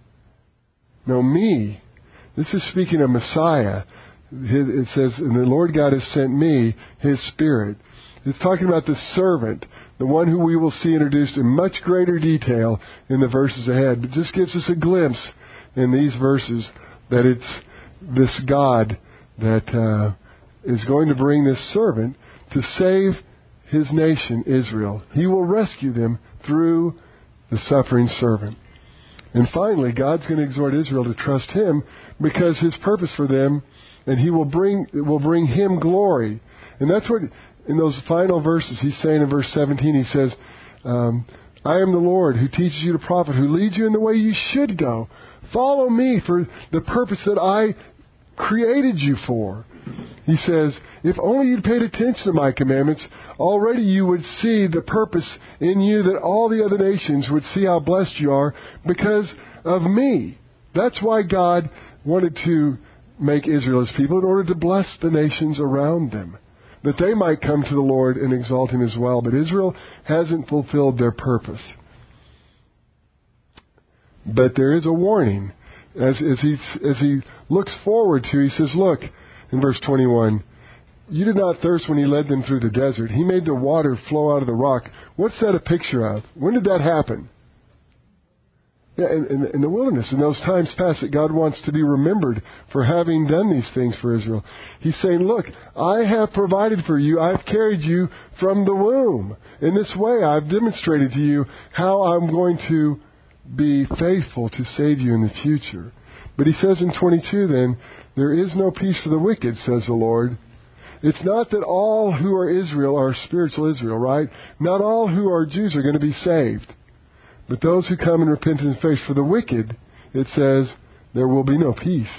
A: No, me. This is speaking of Messiah. It says, and the Lord God has sent me, His Spirit. It's talking about the servant, the one who we will see introduced in much greater detail in the verses ahead. But just gives us a glimpse in these verses that it's this God that uh, is going to bring this servant to save His nation, Israel. He will rescue them through the suffering servant. And finally, God's going to exhort Israel to trust Him because His purpose for them, and He will bring will bring Him glory. And that's what, in those final verses, He's saying in verse seventeen, He says, um, I am the Lord who teaches you to profit, who leads you in the way you should go. Follow me for the purpose that I created you for. He says, if only you'd paid attention to my commandments, already you would see the purpose in you that all the other nations would see how blessed you are because of me. That's why God wanted to make Israel His people, in order to bless the nations around them, that they might come to the Lord and exalt Him as well. But Israel hasn't fulfilled their purpose. But there is a warning. As, as, he, as he looks forward to, he says, look, in verse twenty-one, you did not thirst when He led them through the desert. He made the water flow out of the rock. What's that a picture of? When did that happen? Yeah, in, in, in the wilderness, in those times past, that God wants to be remembered for having done these things for Israel. He's saying, look, I have provided for you. I've carried you from the womb. In this way, I've demonstrated to you how I'm going to be faithful to save you in the future. But He says in twenty-two then, there is no peace for the wicked, says the Lord. It's not that all who are Israel are spiritual Israel, right? Not all who are Jews are going to be saved. But those who come in repentance and faith, for the wicked, it says, there will be no peace.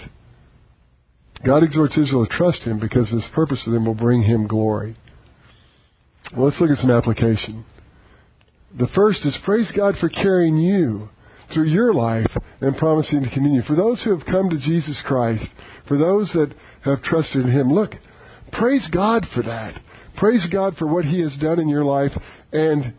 A: God exhorts Israel to trust Him because His purpose for them will bring Him glory. Well, let's look at some application. The first is praise God for carrying you through your life and promising to continue. For those who have come to Jesus Christ, for those that have trusted in Him, look, praise God for that. Praise God for what He has done in your life, and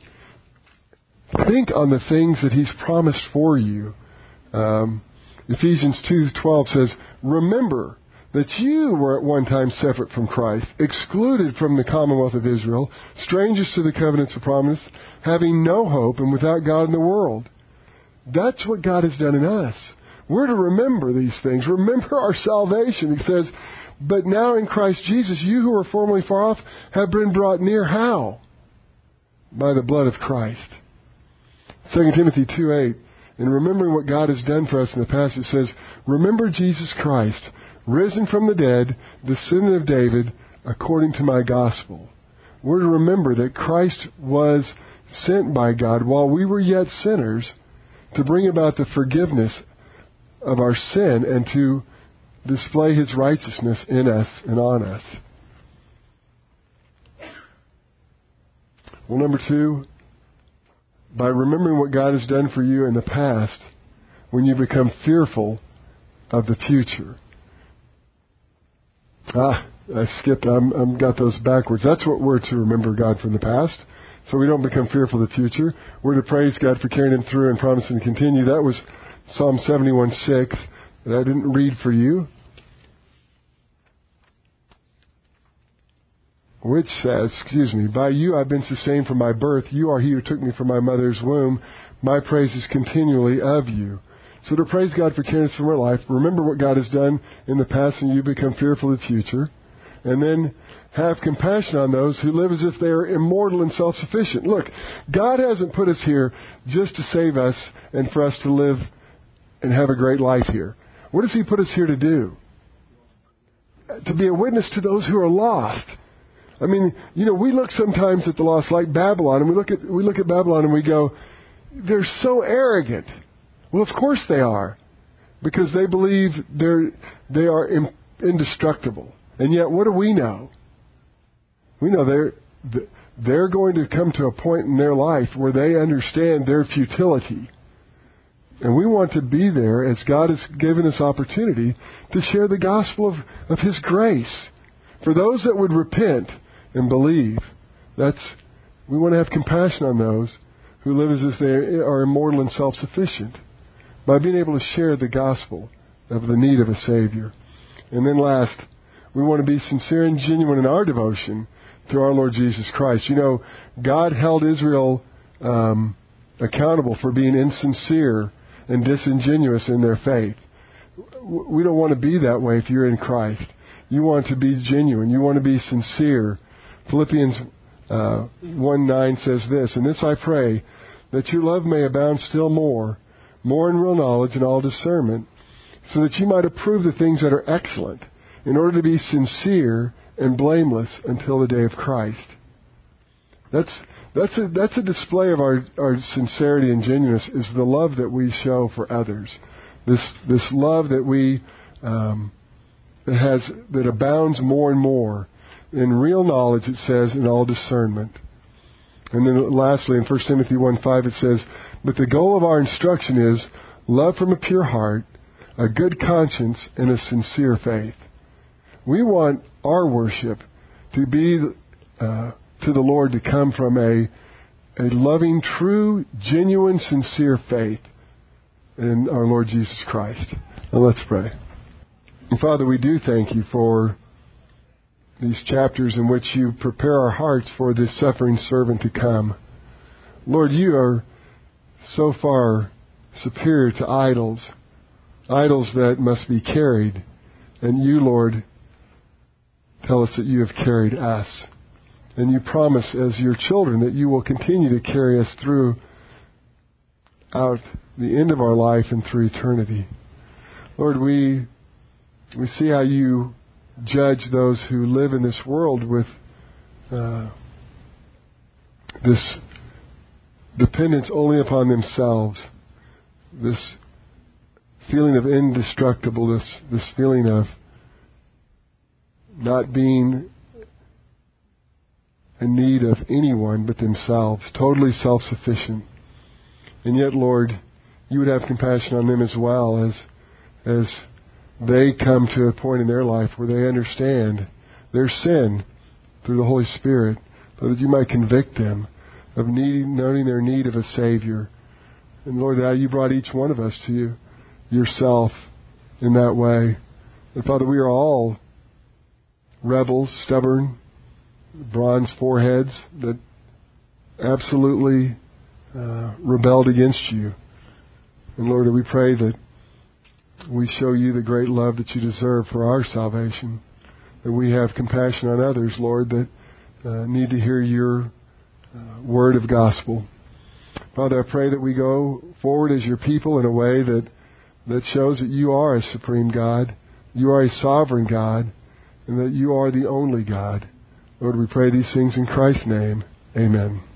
A: think on the things that He's promised for you. Um, Ephesians two twelve says, remember that you were at one time separate from Christ, excluded from the commonwealth of Israel, strangers to the covenants of promise, having no hope and without God in the world. That's what God has done in us. We're to remember these things. Remember our salvation. He says, but now in Christ Jesus, you who were formerly far off have been brought near. How? By the blood of Christ. Second Timothy two eight. And remembering what God has done for us in the past, it says, remember Jesus Christ, risen from the dead, descendant of David, according to my gospel. We're to remember that Christ was sent by God while we were yet sinners to bring about the forgiveness of our sin and to display His righteousness in us and on us. Well, number two, by remembering what God has done for you in the past, when you become fearful of the future. Ah, I skipped. I'm, I'm got those backwards. That's what we're to remember God from the past. so we don't become fearful of the future. We're to praise God for carrying him through and promising to continue. That was Psalm seventy-one six that I didn't read for you, which says, excuse me, by you I've been sustained from my birth. You are he who took me from my mother's womb. My praise is continually of you. So to praise God for carrying us from our life, remember what God has done in the past and you become fearful of the future. And then have compassion on those who live as if they are immortal and self-sufficient. Look, God hasn't put us here just to save us and for us to live and have a great life here. What does he put us here to do? To be a witness to those who are lost. I mean, you know, we look sometimes at the lost like Babylon, and we look at we look at Babylon and we go, they're so arrogant. Well, of course they are, because they believe they're they are in, indestructible. And yet, what do we know? We know they're they're going to come to a point in their life where they understand their futility. And we want to be there as God has given us opportunity to share the gospel of, of His grace. For those that would repent and believe, that's we want to have compassion on those who live as if they are immortal and self-sufficient by being able to share the gospel of the need of a Savior. And then last, we want to be sincere and genuine in our devotion to our Lord Jesus Christ. You know, God held Israel um, accountable for being insincere and disingenuous in their faith. We don't want to be that way if you're in Christ. You want to be genuine. You want to be sincere. Philippians uh, one nine says this, "And this I pray, that your love may abound still more, more in real knowledge and all discernment, so that you might approve the things that are excellent, in order to be sincere and blameless until the day of Christ." That's that's a that's a display of our, our sincerity and genuineness, is the love that we show for others. This this love that we um, that has that abounds more and more in real knowledge. It says in all discernment. And then lastly, in First Timothy one five, it says, "But the goal of our instruction is love from a pure heart, a good conscience, and a sincere faith." We want our worship to be uh, to the Lord to come from a a loving, true, genuine, sincere faith in our Lord Jesus Christ. Now let's pray. And Father, we do thank you for these chapters in which you prepare our hearts for this suffering servant to come. Lord, you are so far superior to idols, idols that must be carried. And you, Lord, tell us that you have carried us. And you promise as your children that you will continue to carry us through out the end of our life and through eternity. Lord, we we see how you judge those who live in this world with uh, this dependence only upon themselves, this feeling of indestructibleness, this feeling of not being in need of anyone but themselves, totally self-sufficient. And yet, Lord, you would have compassion on them as well as as they come to a point in their life where they understand their sin through the Holy Spirit, so that you might convict them of needing, knowing their need of a Savior. And Lord, how you brought each one of us to you, yourself in that way. And Father, we are all rebels, stubborn, bronze foreheads that absolutely uh, rebelled against you. And Lord, we pray that we show you the great love that you deserve for our salvation, that we have compassion on others, Lord, that uh, need to hear your uh, word of gospel. Father, I pray that we go forward as your people in a way that, that shows that you are a supreme God, you are a sovereign God, and that you are the only God. Lord, we pray these things in Christ's name. Amen.